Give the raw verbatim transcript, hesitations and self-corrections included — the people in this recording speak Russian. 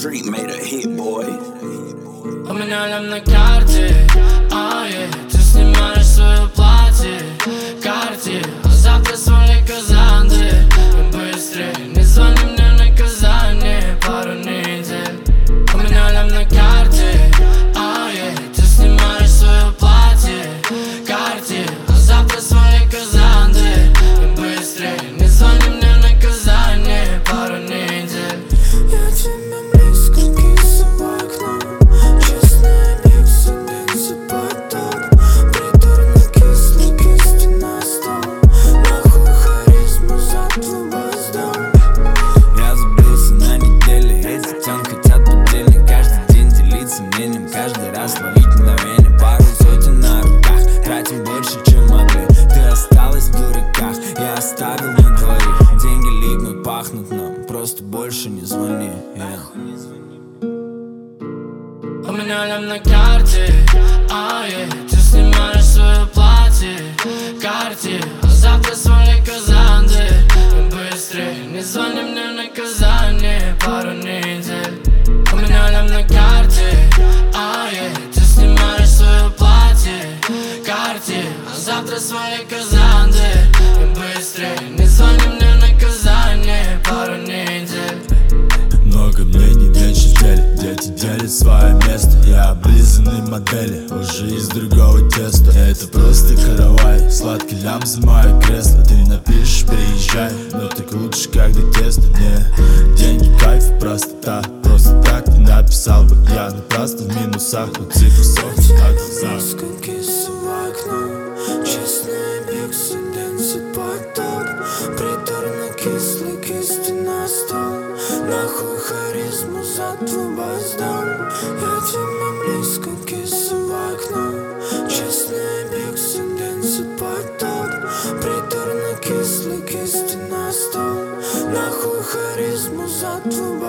Street made a hit, boy. У меня лям на карте, а е, ты снимаешь свое платье, карте, а завтра свали казанды. И быстрее, не звони мне наказание, пару недель. У меня лям на карте, а е, ты снимаешь свое платье, карте, а завтра свали казанды. И быстрее, не звони мне наказание, пару недель. Я тебя близко, киса в окно. Честная микса, бенза поток. Приторно кислый, кисти на стол. Нахуй харизму за твой воздух. Я забился на неделе, эти девчон хотят поддельно. Каждый день делиться мнением, каждый раз ловить мгновение. Пару сотен на руках, тратим больше, чем могли. Ты осталась в дураках, я оставил на двоих. Деньги липнут, пахнут нам, просто больше не звони, yeah. У меня лям на карте, а е, ты снимаешь свое платье, карте, а завтра свали казанды. И быстрее, не звони мне наказание, пару недель. У меня лям на карте, а е, ты снимаешь свое платье, карте, а завтра свали казанды. И быстрее, не звони мне наказание, пару недель. Много мнений меньше делят, дети делят свое место. Я облизанный модели, уже из другого теста. Это просто каравай, сладкий лям за мое кресло. Ты напишешь, приезжай, но так лучше, когда тесто. Не, деньги, кайф, простота. Просто так ты написал бы, я напрасно в минусах. Но цифры сохнут на глазах. Близко, киса в окно. Честная микса, бенза поток. Приторно кислый, кисти на стол. Нахуй харизму за твой воздух. Я тебя близко, киса в окно. Честная микса, бенза поток. Приторно кислый, кисти на стол. Нахуй харизму за твой